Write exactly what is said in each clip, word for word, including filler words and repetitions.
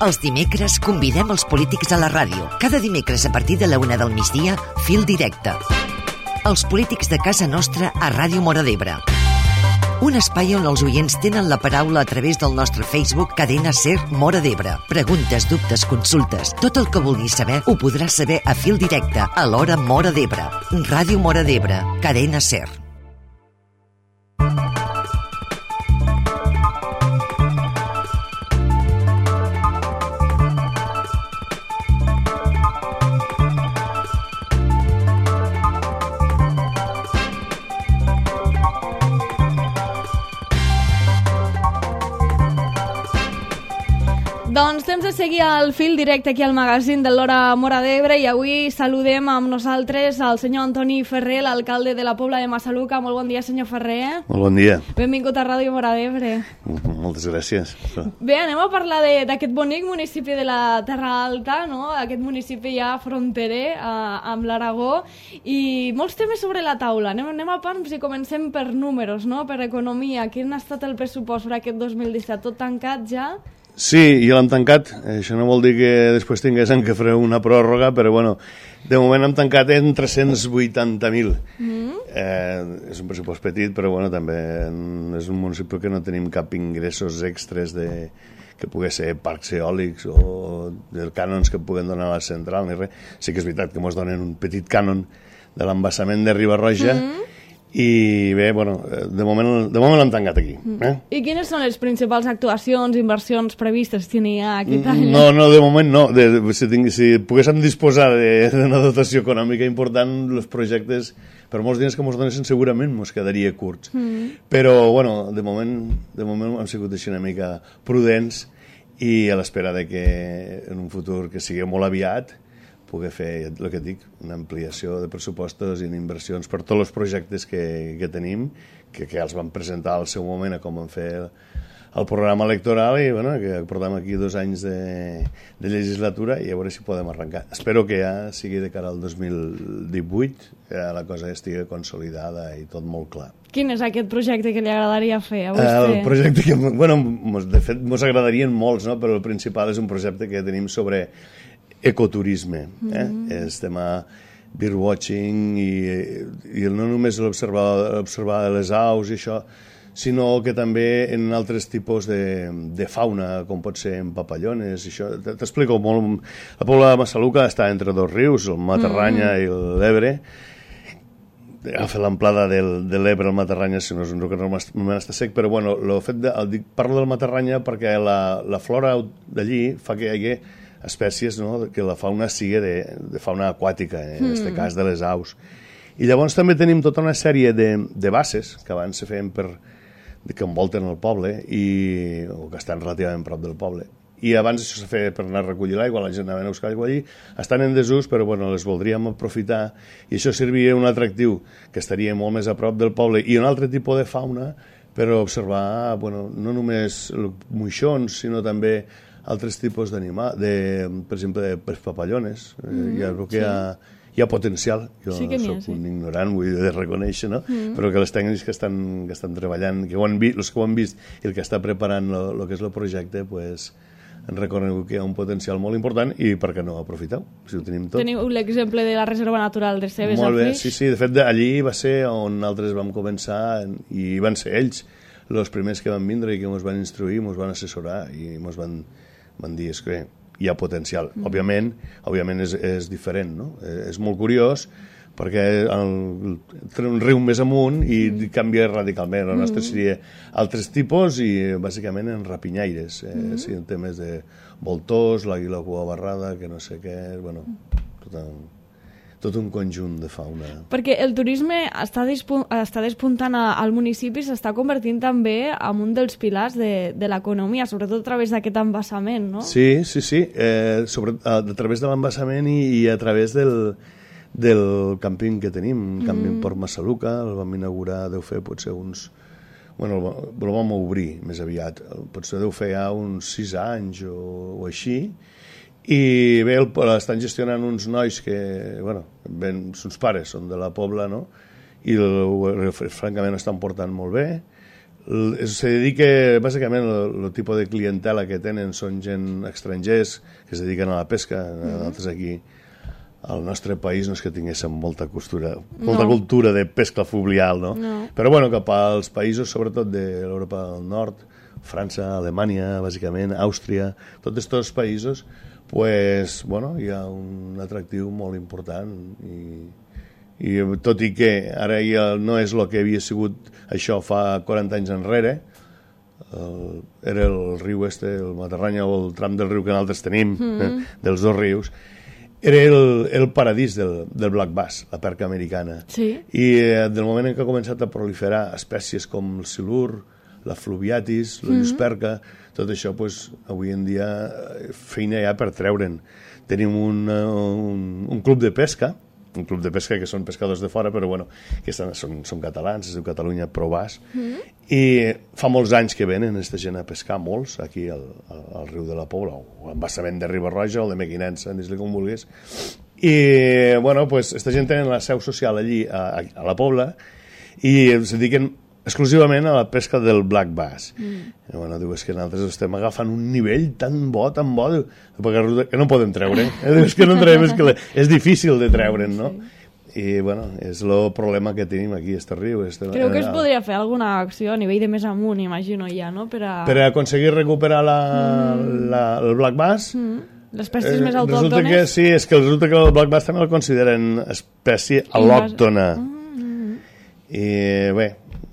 Els dimecres convidem els polítics a la ràdio. Cada dimecres a partir de la una del migdia, Fil Directe. Els polítics de casa nostra a Ràdio Móra d'Ebre. Un espai on els oients tenen la paraula a través del nostre Facebook Cadena Ser Móra d'Ebre. Preguntes, dubtes, consultes. Tot el que vulguis saber ho podràs saber a Fil Directe a l'hora Móra d'Ebre. Ràdio Móra d'Ebre. Cadena Ser. Doncs temps de seguir el fil directe aquí al magazín de l'Hora Móra d'Ebre i avui saludem amb nosaltres el senyor Antoni Ferrer, l'alcalde de la Pobla de Massaluca. Molt bon dia, senyor Ferrer. Molt bon dia. Benvingut a Ràdio Móra d'Ebre. Moltes gràcies. Bé, anem a parlar d'aquest bonic municipi de la Terra Alta, no? Aquest municipi ja fronterer eh, amb l'Aragó, i molts temes sobre la taula. Anem, anem a pams i comencem per números, no? Per economia. Quin ha estat el pressupost per aquest dos mil disset? Tot tancat ja? Sí, ja l'hem tancat. Això no vol dir que després tinguéssim que fer una pròrroga, però bueno, de moment hem tancat en tres-cents vuitanta mil. Mm. Eh, és un pressupost petit, però bueno, també és un municipi que no tenim cap ingressos extres de, que pugui ser parcs eòlics o de cànons que puguen donar a la central ni res. Sí que és veritat que ens donen un petit cànon de l'embassament de Riba-roja, mm. i bé, bueno, de moment, de moment l'hem tancat aquí. Eh? I quines són les principals actuacions, inversions previstes si n'hi ha aquest any? No, no, de moment no. De, de, si, tinc, si poguéssim disposar d'una dotació econòmica important, els projectes, per molts diners que ens donessin, segurament ens quedaria curts. Mm. Però, bueno, de moment, de moment hem sigut així una mica prudents i a l'espera de que en un futur que sigui molt aviat poder fer, el que dic, una ampliació de pressupostos i inversions per tots els projectes que, que tenim, que, que els vam presentar al seu moment a com vam fer el, el programa electoral i bueno, que portem aquí dos anys de, de legislatura i a veure si podem arrencar. Espero que ja sigui de cara al dos mil divuit, que la cosa estigui consolidada i tot molt clar. Quin és aquest projecte que li agradaria fer a vostè? El projecte que, bueno, de fet, ens agradarien molts, no? Però el principal és un projecte que tenim sobre ecoturisme, eh? Mm. És tema birdwatching i, i no només l'observar observar les aus i això, sinó que també en altres tipus de, de fauna, com pot ser en papallones i això. T'explico molt. La Pobla de Massaluca està entre dos rius, el Matarranya mm. i l'Ebre. Ha fet l'amplada del, de l'Ebre al Matarranya, si no és un riu que normalment està sec, però bueno, el fet de, el, parlo del Matarranya perquè la, la flora d'allí fa que hi hagi espècies, no?, que la fauna sigui de, de fauna aquàtica, en mm. aquest cas de les aus. I llavors també tenim tota una sèrie de, de basses que abans se feien per, que envolten el poble i, o que estan relativament prop del poble. I abans això se feia per anar a recollir l'aigua, la gent anava a buscar aigua allí, estan en desús, però bueno, les voldríem aprofitar i això serviria un atractiu que estaria molt més a prop del poble i un altre tipus de fauna per observar, bueno, no només moixons, sinó també altres tipus d'animals, per exemple, de papallones. Mm, ja veu que sí. hi, ha, hi ha potencial. Jo sí soc ha, sí. un ignorant, vull de reconèixer, no? Mm. Però que els tècnics que estan, que estan treballant, que ho han vist, els que ho han vist i el que està preparant el que és el projecte, pues, han reconegut que hi ha un potencial molt important i per què no aprofitar-ho, si ho tenim tot. Teniu l'exemple de la Reserva Natural de Cebes Molt bé, sí, sí, de fet allí va ser on nosaltres vam començar i van ser ells els primers que van vindre i que ens van instruir, ens van assessorar i ens van van dir que hi ha potencial. Mm. Òbviament, òbviament és, és diferent, no? És molt curiós perquè el, un riu més amunt i mm. canvia radicalment. El nostre seria altres tipus i bàsicament en rapinyaires, eh? Mm. Sí, en temes de voltors, l'àguila cua barrada, que no sé què, bueno, tot un, tot un conjunt de fauna. Perquè el turisme està, dispun està despuntant a, al municipi, s'està convertint també en un dels pilars de, de l'economia, sobretot a través d'aquest embassament, no? Sí, sí, sí, eh, sobre, a, a través de l'embassament i, i a través del, del càmping que tenim, un càmping mm. Port Massaluca, el vam inaugurar, deu fer potser uns... Bueno, el, el vam obrir més aviat, potser deu fer ja uns sis anys o, o així, i bé, l'estan gestionant uns nois que, bueno, ben, uns pares són de la Pobla, no? I el, francament estan portant molt bé, se dedica, bàsicament, el tipus de clientela que tenen són gent estrangers que es dediquen a la pesca. Nosaltres aquí, al nostre país, no és que tinguéssim molta cultura, molta cultura de pesca fluvial, no? Però, bueno, cap als països, sobretot de l'Europa del Nord, França, Alemanya, bàsicament, Àustria, tots aquests països, pues, bueno, hi ha un atractiu molt important i, i tot i que ara ja no és el que havia sigut això fa quaranta anys enrere, el, era el riu este, el Matarranya o el tram del riu que nosaltres tenim, mm. eh, dels dos rius, era el, el paradís del, del black bass, la perca americana. Sí. I eh, del moment en què ha començat a proliferar espècies com el silur, la fluviatis, la llusperca, mm-hmm. tot això, pues, avui en dia, feina ja per treure'n. Tenim un, un, un club de pesca, un club de pesca que són pescadors de fora, però bueno, que estan, són, són catalans, es diu Catalunya Pro Bass, mm-hmm. i fa molts anys que venen aquesta gent a pescar, molts, aquí al, al, al riu de la Pobla, o embassament de Riba-roja, o de Mequinensa, dis-li com vulguis. I, bueno, pues, aquesta gent tenen la seu social allí, a, a la Pobla, i es dediquen exclusivament a la pesca del black bass. Mm. I, bueno, diu, és que nosaltres estem agafant un nivell tan bo, tan bo, que no podem treure. Eh? Diu, és que no treurem, és que és difícil de treure'n, no? Sí. I, bueno, és el problema que tenim aquí, este riu. Este... Creu que es podria fer alguna acció a nivell de més amunt, imagino ja, no? Per a, per a aconseguir recuperar la, mm. la, el black bass? Mm. Les espècies eh, més Resulta autòctones? que, sí, és que resulta que el black bass també el consideren espècie al·lòctona. Mm. I, bé,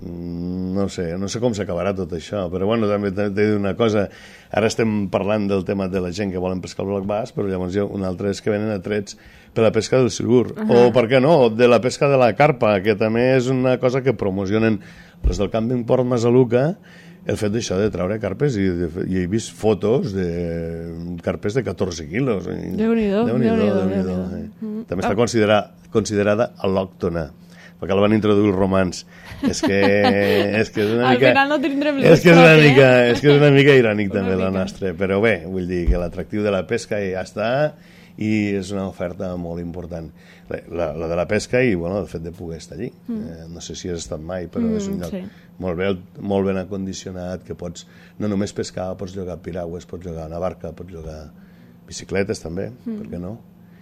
no sé, no sé com s'acabarà tot això, però bueno, també t'he de dir una cosa, ara estem parlant del tema de la gent que volen pescar el black bass, però llavors hi ha un altre és que venen atrets per la pesca del silur, uh -huh. o per què no, de la pesca de la carpa, que també és una cosa que promocionen els del Camping Port Masaluca, el fet d'això de treure carpes, i, de, i he vist fotos de carpes de catorze quilos. Déu-n'hi-do, Déu-n'hi-do, Déu-n'hi-do. Eh? Mm. També està considerada, considerada al·lòctona, perquè el van introduir els romans. És que és, que és una mica... Al final no tindrem és que és una mica, és que és una mica irònic també la nostra, però bé, vull dir que l'atractiu de la pesca ja està i és una oferta molt important. La, la de la pesca i, bueno, el fet de poder estar allí. Mm. Eh, no sé si has estat mai, però mm, és un lloc sí. molt, bé, molt ben acondicionat, que pots no només pescar, pots llogar piragües, pots llogar una barca, pots llogar bicicletes també, mm. per què no?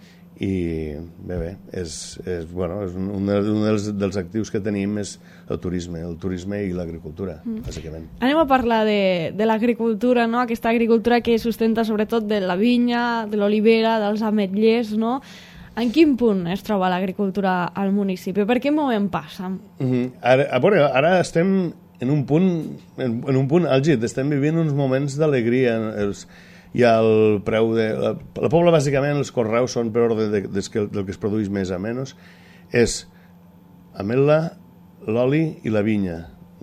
I bé, bé, és, és, bueno, és un, un dels, dels actius que tenim és el turisme, el turisme i l'agricultura, mm. bàsicament. Anem a parlar de, de l'agricultura, no? Aquesta agricultura que sustenta sobretot de la vinya, de l'olivera, dels ametllers, no? En quin punt es troba l'agricultura al municipi? Per què movem passa? Mm-hmm. Ara, a veure, ara estem en un punt, en, en un punt àlgid, estem vivint uns moments d'alegria, els hi ha el preu de... La, la Pobla, bàsicament, els conreus són per ordre de, de, de, del que es produeix més a menys. És ametla, l'oli i la vinya.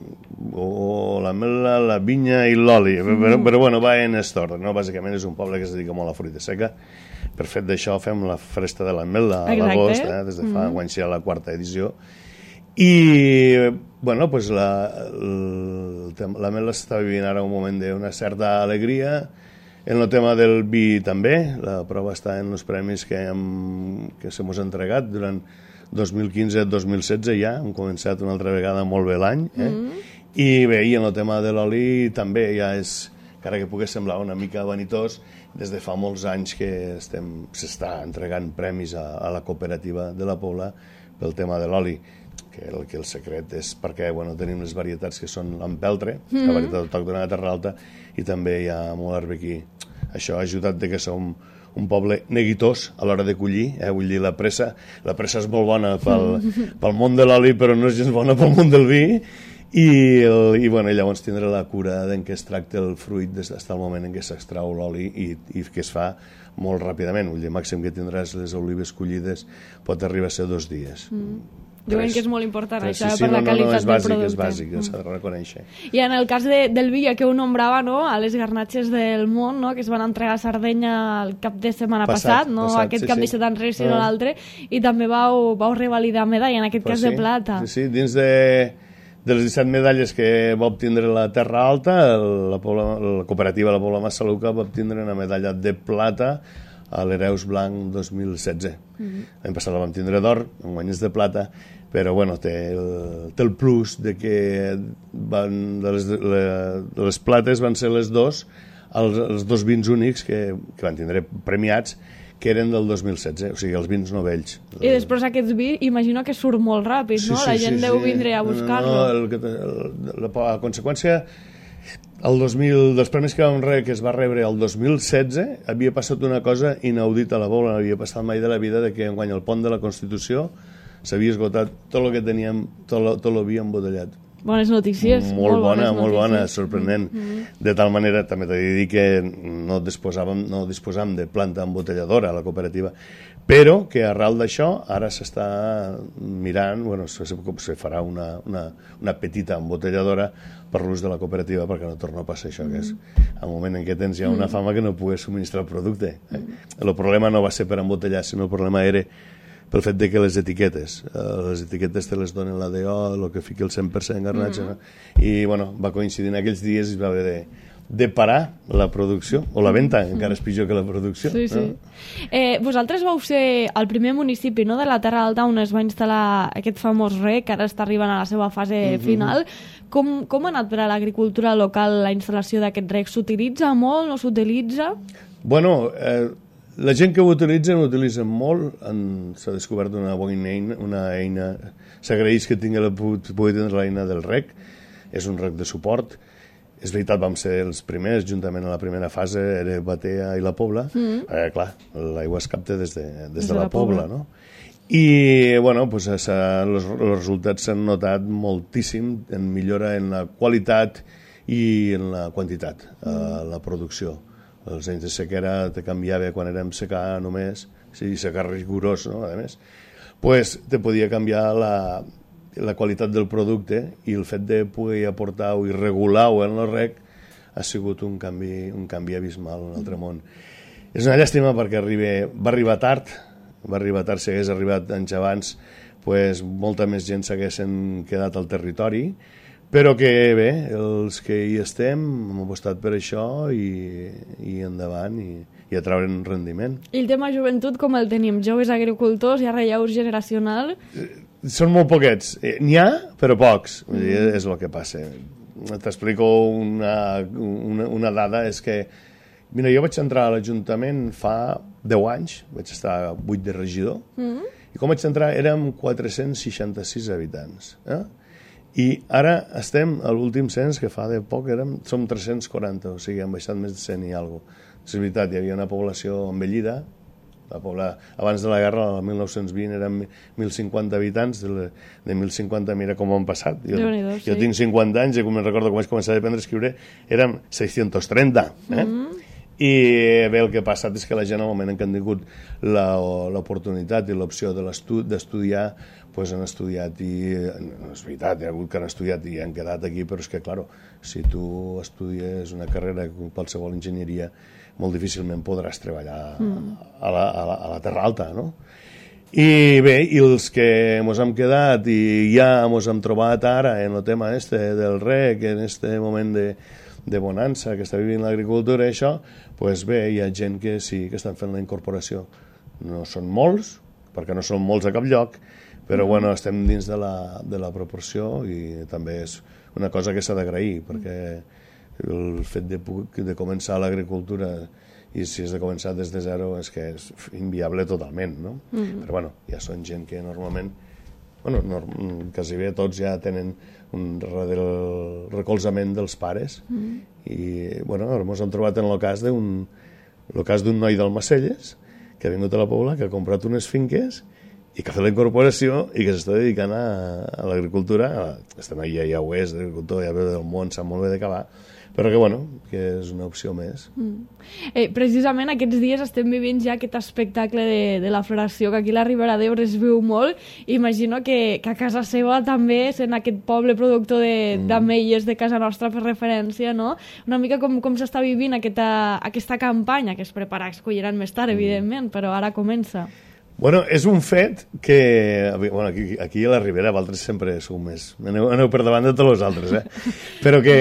O l'ametla, la vinya i l'oli. Mm. Però, però, bueno, va en aquest ordre, no? Bàsicament és un poble que es dedica molt a la fruita seca. Per fet d'això fem la festa de l'ametla a l'agost, eh? Des de fa mm. anys ja la quarta edició. I, bueno, pues l'ametla s'està vivint ara un moment d'una certa alegria. En el tema del vi també, la prova està en els premis que, hem, que se mos han entregat durant dos mil quinze dos mil setze ja, hem començat una altra vegada molt bé l'any, eh? Mm. I bé, i en el tema de l'oli també ja és, encara que pogués semblar una mica vanitós, des de fa molts anys que estem s'està entregant premis a, a la cooperativa de la Pobla pel tema de l'oli, que el, que el secret és perquè bueno, tenim les varietats que són l'empeltre, mm. la varietat autòctona de Terra Alta, i també hi ha molt arbequí. Això ha ajudat de que som un poble neguitós a l'hora de collir, eh? Vull dir, la pressa, la pressa és molt bona pel, pel món de l'oli, però no és gens bona pel món del vi, i, el, i bueno, llavors tindrà la cura en què es tracta el fruit des del moment en què s'extrau l'oli i, i que es fa molt ràpidament. Vull dir, màxim que tindràs les olives collides pot arribar a ser dos dies. Mm. Diuen que és molt important, Tres, això, sí, sí, per la no, qualitat no, no, és bàsic, del producte. És bàsic, mm. s'ha de reconèixer. I en el cas de, del vi, que ho nombrava, no?, a les garnatxes del món, no?, que es van entregar a Sardenya el cap de setmana passat, passat no passat, aquest sí, cap sí. de set enrere, sinó uh. l'altre, i també vau, vau revalidar medalla, en aquest pues cas sí, de plata. Sí, sí, dins de, de les disset medalles que va obtindre la Terra Alta, la, Pobla, la cooperativa La Pobla Massaluca va obtindre una medalla de plata a l'Hereus Blanc dos mil setze. Mm-hmm. L'any passat la vam tindre d'or, en guanyes de plata, però bueno, té el, té el plus de que van, de, les, de les plates van ser les dos, els, els dos vins únics que, que van tindre premiats, que eren del dos mil setze, o sigui, els vins novells. I després aquest vi, imagino que surt molt ràpid, no? Sí, sí, la gent sí, deu sí. vindre a buscar-lo. No, no, el, el, la, la conseqüència, el dos mil, dels premis que vam rebre, que es va rebre el dos mil setze, havia passat una cosa inaudita a la Pobla, no havia passat mai de la vida, de que enguany el pont de la Constitució s'havia esgotat tot el que teníem, tot el, tot el vi embotellat. Bones notícies. Molt, molt bona, molt bona, sorprenent. Mm-hmm. De tal manera, també t'he de dir que no disposàvem, no disposàvem de planta embotelladora a la cooperativa, però que arrel d'això ara s'està mirant, bueno, se, se farà una, una, una petita embotelladora per l'ús de la cooperativa perquè no torna a passar això, que és el moment en què tens ja una fama que no pugues subministrar el producte. Eh? El problema no va ser per embotellar, sinó el problema era pel fet de que les etiquetes, eh, les etiquetes te les donen la D O, el que fiqui el cent per cent garnatge, mm. no? I bueno, va coincidir en aquells dies i es va haver de, de parar la producció, o la venda, mm. encara és pitjor que la producció. Sí, sí. No? Eh, vosaltres vau ser el primer municipi, no?, de la Terra Alta on es va instal·lar aquest famós rec, que ara està arribant a la seva fase mm-hmm. final. Com, com ha anat per a l'agricultura local la instal·lació d'aquest rec? S'utilitza molt, no s'utilitza? Bueno, eh, la gent que ho utilitza, ho utilitza molt. S'ha descobert una bona eina, una eina. S'agraeix que tingui la, pugui tenir l'eina del rec. És un rec de suport. És veritat, vam ser els primers, juntament a la primera fase, era Batea i la Pobla. Mm. Eh, clar, l'aigua es capta des de, des des de, de la, la Pobla, Pobla, no? I, bueno, pues, els, els resultats s'han notat moltíssim en millora en la qualitat i en la quantitat, mm. eh, la producció. Els anys de sequera te canviava quan érem secà només, sí, secà rigorós, no?, a més, pues te podia canviar la, la qualitat del producte i el fet de poder aportar-ho i regular-ho en el rec ha sigut un canvi, un canvi abismal en un altre món. És una llàstima perquè arriba, va arribar tard, va arribar tard, si hagués arribat anys abans, pues, molta més gent s'haguessin quedat al territori, però que bé, els que hi estem hem apostat per això i, i endavant i, i a treure'n rendiment. I el tema joventut com el tenim? Joves agricultors, hi ha relleu generacional? Són molt poquets. N'hi ha, però pocs. Mm. Vull dir, és el que passa. T'explico una, una, una dada, és que mira, jo vaig entrar a l'Ajuntament fa deu anys, vaig estar vuit de regidor, mm. i com vaig entrar érem quatre-cents seixanta-sis habitants. Eh? I ara estem a l'últim cens, que fa de poc, érem, som tres-cents quaranta, o sigui, hem baixat més de cent i alguna cosa. És veritat, hi havia una població envellida, la pobla... abans de la guerra, el mil nou-cents vint, eren mil cinquanta habitants, de, le... de mil cinquanta, mira com han passat. Jo, Déu-n'hi-do, sí. Jo tinc cinquanta anys, i com recordo quan vaig començar a aprendre a escriure, érem sis-cents trenta, eh? Mm-hmm. I bé, el que ha passat és que la gent, al moment en què han tingut l'oportunitat i l'opció d'estudiar, pues han estudiat i, no és veritat, hi ha hagut que han estudiat i han quedat aquí, però és que, clar, si tu estudies una carrera com qualsevol enginyeria, molt difícilment podràs treballar mm. a, la, a, la, a la Terra Alta, no? I bé, i els que ens hem quedat i ja ens hem trobat ara en el tema este del rec, en este moment de, de bonança que està vivint l'agricultura i això, pues bé, hi ha gent que sí que estan fent la incorporació. No són molts, perquè no són molts a cap lloc, però bueno, estem dins de la, de la proporció i també és una cosa que s'ha d'agrair, perquè el fet de, de començar l'agricultura i si és de començar des de zero és que és inviable totalment, no? Mm. Però bueno, ja són gent que normalment, bueno, norm, quasi bé tots ja tenen un recolzament dels pares mm. i bueno, ens hem trobat en el cas d'un el cas d'un noi d'Almacelles que ha vingut a la Pobla, que ha comprat unes finques i que ha fet la incorporació i que s'està dedicant a, a l'agricultura. Este noi ja, ja ho és, l'agricultor ja ve del món, sap molt bé de cavar, però que, bueno, que és una opció més. Mm. Eh, precisament aquests dies estem vivint ja aquest espectacle de, de la floració, que aquí a la Ribera d'Ebre es viu molt. Imagino que, que a casa seva també, sent aquest poble productor d'ametlles de, mm. de casa nostra per referència, no? Una mica com, com s'està vivint aquesta, aquesta campanya, que es prepara, es colliran més tard, mm. evidentment, però ara comença. Bueno, és un fet que... Bueno, aquí, aquí a la Ribera, vosaltres sempre sou més... Aneu, aneu per davant de tots els altres, eh? Però que...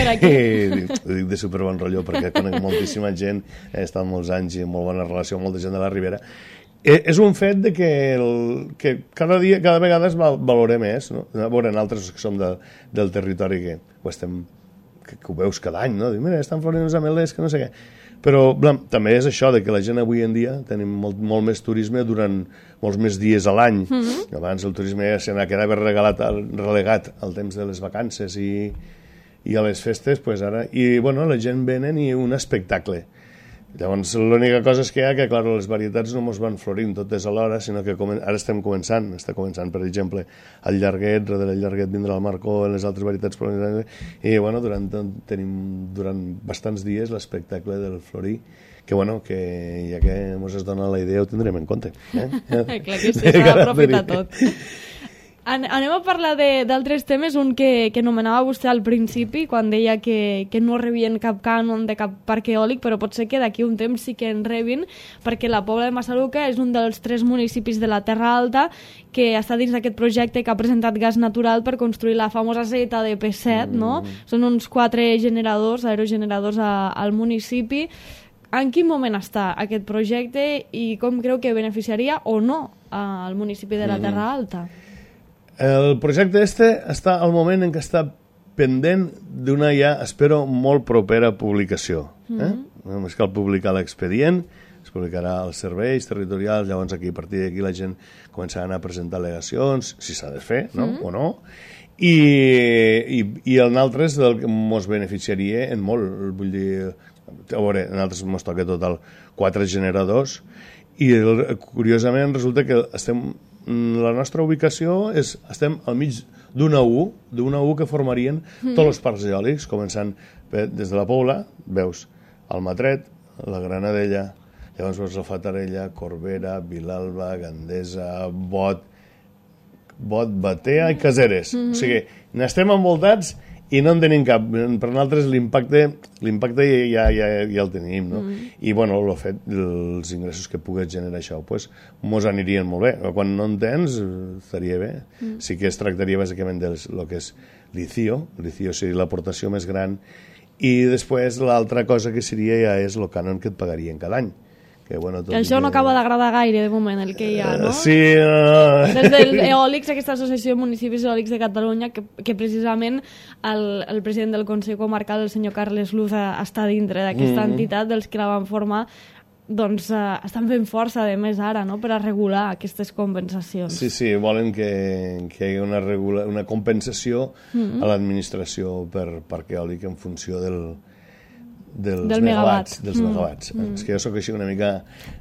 Ho dic de superbon rotllo, perquè conec moltíssima gent, he estat molts anys i molt bona relació amb molta gent de la Ribera, és un fet de que, el, que cada dia, cada vegada es valora més, no? A veure, nosaltres que som de, del territori que ho estem, que, que ho veus cada any, no? Diu, mira, estan florint els ametllers, que no sé què. Però blam, també és això, de que la gent avui en dia tenim molt, molt més turisme durant molts més dies a l'any. Mm-hmm. Abans el turisme ja se n'ha quedat regalat, relegat al temps de les vacances i, i a les festes, pues ara, i bueno, la gent venen i un espectacle. Llavors, l'única cosa és que hi ha que, clar, les varietats no ens van florint totes alhora, sinó que comen... ara estem començant, està començant, per exemple, el llarguet, darrere el llarguet vindrà el marcó, les altres varietats, i, bueno, durant, tenim durant bastants dies l'espectacle del florir, que, bueno, que ja que ens es dona la idea ho tindrem en compte. Eh? Clar que sí, s'ha d'aprofitar tot. Anem a parlar d'altres temes, un que, que anomenava vostè al principi, quan deia que, que no rebien cap cànon de cap parc eòlic, però pot ser que d'aquí un temps sí que en rebin, perquè la Pobla de Massaluca és un dels tres municipis de la Terra Alta que està dins d'aquest projecte que ha presentat gas natural per construir la famosa Z de P set, mm. no? Són uns quatre generadors, aerogeneradors a, al municipi. En quin moment està aquest projecte i com creu que beneficiaria o no al municipi de la Terra Alta? El projecte este està al moment en què està pendent d'una ja, espero, molt propera publicació. Eh? Mm-hmm. Només cal publicar l'expedient, es publicarà als serveis territorials, llavors aquí, a partir d'aquí la gent començarà a presentar al·legacions, si s'ha de fer, no? Mm-hmm. o no, i, i, i en altres del que ens beneficiaria en molt, vull dir, a veure, en altres ens toca total quatre generadors, i el, curiosament resulta que estem la nostra ubicació és, estem al mig d'una U, d'una U que formarien mm. tots els parcs eòlics, començant des de la Pobla, veus Almatret, la Granadella, llavors veus la Fatarella, Corbera, Vilalba, Gandesa, Bot, Bot, Batea i Caseres. Mm-hmm. O sigui, n'estem envoltats i no en tenim cap. Per nosaltres l'impacte l'impacte ja, ja, ja el tenim, no? Mm. I, bueno, el fet, els ingressos que pugues generar això, pues, mos anirien molt bé. Quan no en tens, estaria bé. Mm. Sí que es tractaria bàsicament del que és licio, licio seria l'aportació més gran, i després l'altra cosa que seria ja és el cànon que et pagarien cada any. Que, bueno, tot això que... no acaba d'agradar gaire, de moment, el que hi ha, no? Uh, sí, no... Des del Eòlics, aquesta associació de municipis eòlics de Catalunya, que, que precisament el, el president del Consell Comarcal, el senyor Carles Luz, està dintre d'aquesta mm. entitat, dels que la van formar, doncs uh, estan fent força, a més, ara, no?, per a regular aquestes compensacions. Sí, sí, volen que, que hi hagi una, regula... una compensació mm-hmm. a l'administració per parc eòlic en funció del... dels del megawatts, megawatt. dels mm. megawatts. Mm. És que jo sóc així una mica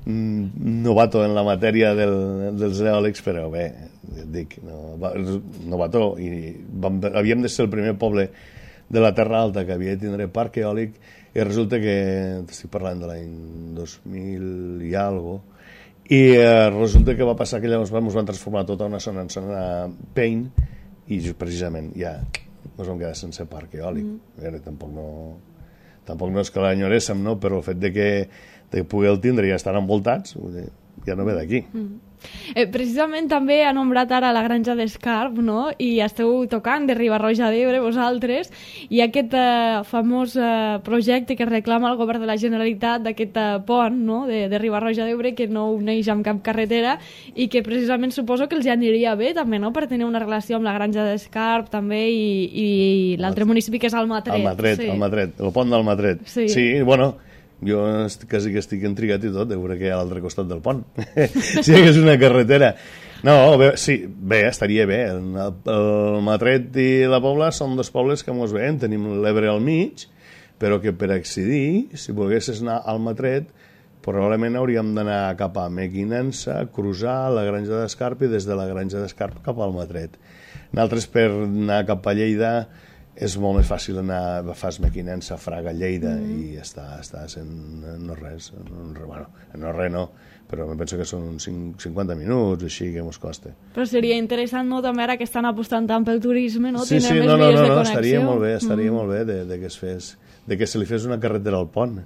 novato en la matèria del, dels eòlics, però bé, et dic, no, novato, i vam, havíem de ser el primer poble de la Terra Alta que havia de tindre parc eòlic, i resulta que, estic parlant de l'any dos mil i algo, i eh, resulta que va passar que llavors ens van transformar tota una zona en zona Pain, i precisament ja ens vam quedar sense parc eòlic. Mm. Ara, tampoc no... Tampoc no és que l'enyoréssim, no? Però el fet de que, de poder el tindre i estar envoltats ja no ve d'aquí. Mm. Eh, precisament també ha nombrat ara la granja d'Escarp, no? I esteu tocant de Riba-roja d'Ebre, vosaltres, i aquest eh, famós eh, projecte que reclama el govern de la Generalitat d'aquest eh, pont, no?, de, de Riba-roja d'Ebre, que no uneix amb cap carretera i que precisament suposo que els aniria bé també, no?, per tenir una relació amb la granja d'Escarp també i, i l'altre municipi que és Almatret. Almatret, sí. Almatret, el pont d'Almatret. Sí. sí, bueno... Jo quasi que estic intrigat i tot de veure què hi ha a l'altre costat del pont. Sí que és una carretera. No, bé, sí, bé, estaria bé. El, el Matret i la Pobla són dos pobles que mos veiem. Tenim l'Ebre al mig, però que per accedir, si volguessis anar al Matret, probablement hauríem d'anar cap a Mequinensa, cruzar la granja d'Escarp i des de la granja d'Escarp cap al Matret. Nosaltres, per anar cap a Lleida, és molt més fàcil anar, fas Mequinensa, Fraga, Lleida, mm. i està, està sent no res, no, bueno, no res no, però em penso que són uns cinquanta minuts, així que mos costa. Però seria interessant, no?, també ara que estan apostant tant pel turisme, no?, sí, tindre sí, més no, no, vies no, de no, connexió. estaria molt bé, estaria mm. molt bé de, de, que es fes, de que se li fes una carretera al pont.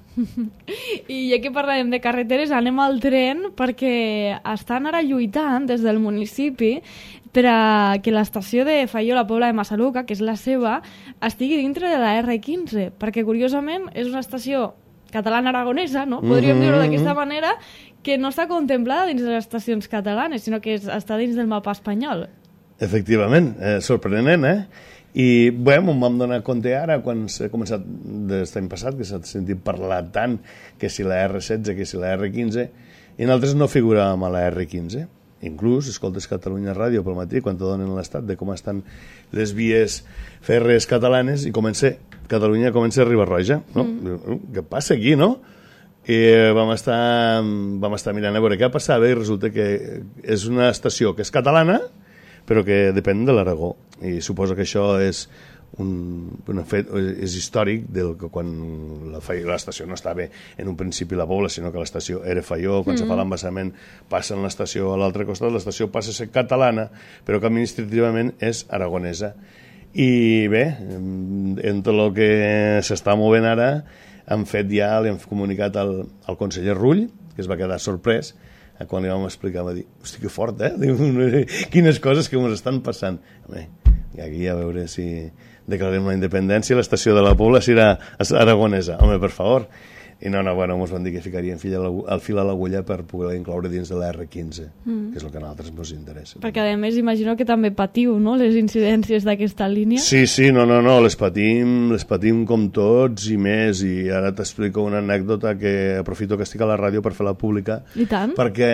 I ja que parlem de carreteres, anem al tren, perquè estan ara lluitant des del municipi per a que l'estació de Faió, la Pobla de Massaluca, que és la seva, estigui dintre de la erre quinze, perquè curiosament és una estació catalana-aragonesa, no? Podríem mm-hmm. dir-ho d'aquesta manera, que no està contemplada dins de les estacions catalanes, sinó que està dins del mapa espanyol. Efectivament, eh, sorprenent, eh? I bé, em vam donar compte ara, quan s'ha començat des l'any passat, que s'ha sentit parlar tant que si la erre setze, que si la erre quinze, i nosaltres no figuràvem a la erre quinze. Inclús, escoltes Catalunya Ràdio pel matí, quan te donen l'estat de com estan les vies fèrries catalanes, i comença, Catalunya comença a Riba-roja, no? Mm. Què passa aquí, no? I vam estar, vam estar mirant a veure què passava i resulta que és una estació que és catalana, però que depèn de l'Aragó. I suposo que això és un, un fet, és històric del que quan l'estació no estava en un principi la Pobla, sinó que l'estació era Faió, quan mm. se fa l'embassament passa en l'estació a l'altre costat, l'estació passa a ser catalana, però que administrativament és aragonesa. I bé, en tot el que s'està movent ara, han fet ja, li han comunicat al, al conseller Rull, que es va quedar sorprès, quan li vam explicar, va dir, hosti, que fort, eh? Diu, quines coses que ens estan passant. Bé, i aquí a veure si declarem la independència, l'estació de la Pobla serà aragonesa. Home, per favor. I no, no, bueno, ens van dir que ficarien al fil a l'agulla per poder incloure dins de la erre quinze, mm. que és el que a nosaltres ens interessa. Perquè, a més, imagino que també patiu, no?, les incidències d'aquesta línia. Sí, sí, no, no, no, les patim, les patim com tots i més, i ara t'explico una anècdota que aprofito que estic a la ràdio per fer-la pública. I tant. Perquè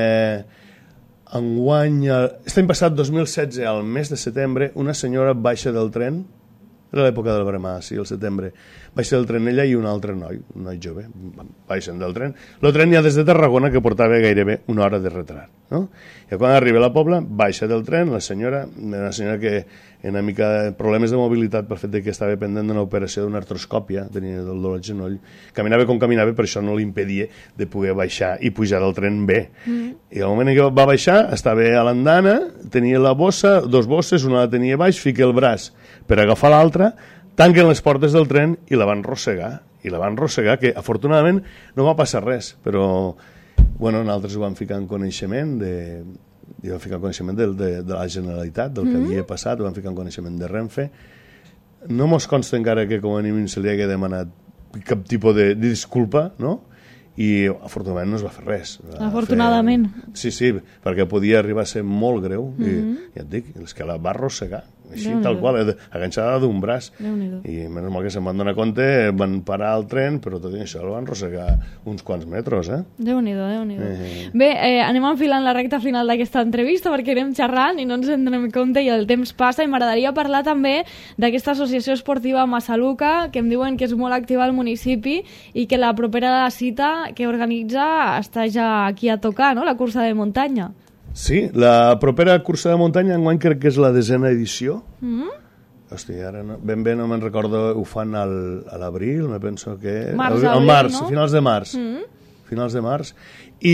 enguany, l'any passat, dos mil setze, al mes de setembre, una senyora baixa del tren, era l'època del Bremà, sí, el setembre, baixa del tren ella i un altre noi, un noi jove, baixen del tren. El tren ja des de Tarragona, que portava gairebé una hora de retard, no? I quan arriba a la Pobla, baixa del tren, la senyora, una senyora que en una mica de problemes de mobilitat per fet que estava pendent d'una operació d'una artroscòpia, tenia el dolor al genoll, caminava com caminava, però això no li impedia de poder baixar i pujar del tren bé. Mm. I al moment que va baixar, estava a l'andana, tenia la bossa, dos bosses, una la tenia baix, fica el braç per agafar l'altra, tanquen les portes del tren i la van rossegar. I la van rossegar, que afortunadament no va passar res, però bueno, nosaltres ho vam ficar en coneixement de, i vam ficar en coneixement de, de, de la Generalitat, del que mm-hmm. havia passat, ho vam ficar en coneixement de Renfe. No mos consta encara que com a mínim se li hagi demanat cap tipus de, de disculpa, no? I afortunadament no es va fer res. Afortunadament. Fer... Sí, sí, perquè podia arribar a ser molt greu, mm-hmm. i ja et dic, és que la va arrossegar, així, tal qual, aganxada d'un braç. I menys mal que se'n van donar compte, van parar el tren, però tot i això el van arrossegar uns quants metres, eh? Déu-n'hi-do, Déu-n'hi-do. Eh. Bé, eh, anem enfilant la recta final d'aquesta entrevista perquè anem xerrant i no ens en donem compte i el temps passa, i m'agradaria parlar també d'aquesta associació esportiva Massaluca, que em diuen que és molt activa al municipi i que la propera cita que organitza està ja aquí a tocar, no?, la cursa de muntanya. Sí, la propera cursa de muntanya enguany crec que és la desena edició. Mm-hmm. Hosti, ara no, ben bé no me'n recordo, ho fan al, a l'abril, me penso que... Març, al, al abril, març, no? finals de març. Mm-hmm. Finals de març. I...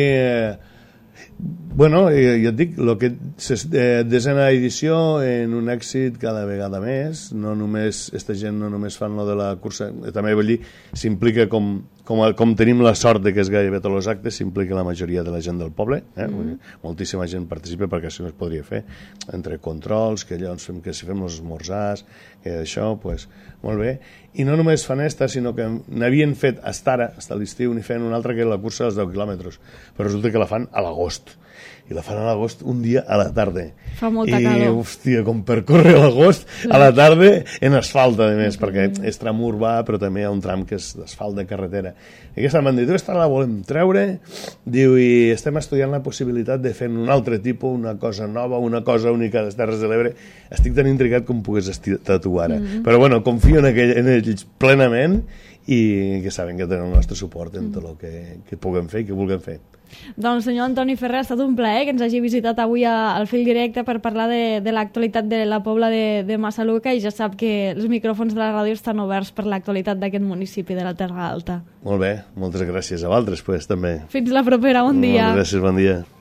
Bueno, ja et dic, lo que eh, desena edició en un èxit cada vegada més, no només, esta gent no només fan lo de la cursa, també vull dir, s'implica com, com, com tenim la sort de que és gairebé tots els actes, s'implica la majoria de la gent del poble, eh? Mm-hmm. Moltíssima gent participa perquè això no es podria fer, entre controls, que allò ens fem, que si fem els esmorzars, que això, pues, molt bé. I no només fan esta, sinó que n'havien fet hasta ara, hasta l'estiu, n'hi feien una altra que és la cursa dels deu quilòmetres, però resulta que la fan a l'agost. I la fan a l'agost un dia a la tarda. Fa molta I, calor. hòstia, com per córrer a l'agost a la tarda en asfalt, a més, perquè és tram urbà, però també hi ha un tram que és d'asfalt de carretera. I aquesta m'han dit, aquesta la volem treure, diu, i estem estudiant la possibilitat de fer un altre tipus, una cosa nova, una cosa única a les Terres de l'Ebre. Estic tan intrigat com pugues tatuar ara. Mm-hmm. Però bueno, confio en, aquell, en ells plenament i que saben que tenen el nostre suport en tot el que, que puguem fer i que vulguem fer. Doncs senyor Antoni Ferrer, ha estat un plaer que ens hagi visitat avui a, al fil directe per parlar de, de l'actualitat de la Pobla de, de Massaluca, i ja sap que els micròfons de la ràdio estan oberts per l'actualitat d'aquest municipi de la Terra Alta. Molt bé, moltes gràcies a vosaltres, pues, també. Fins la propera, bon dia. Moltes gràcies, bon dia.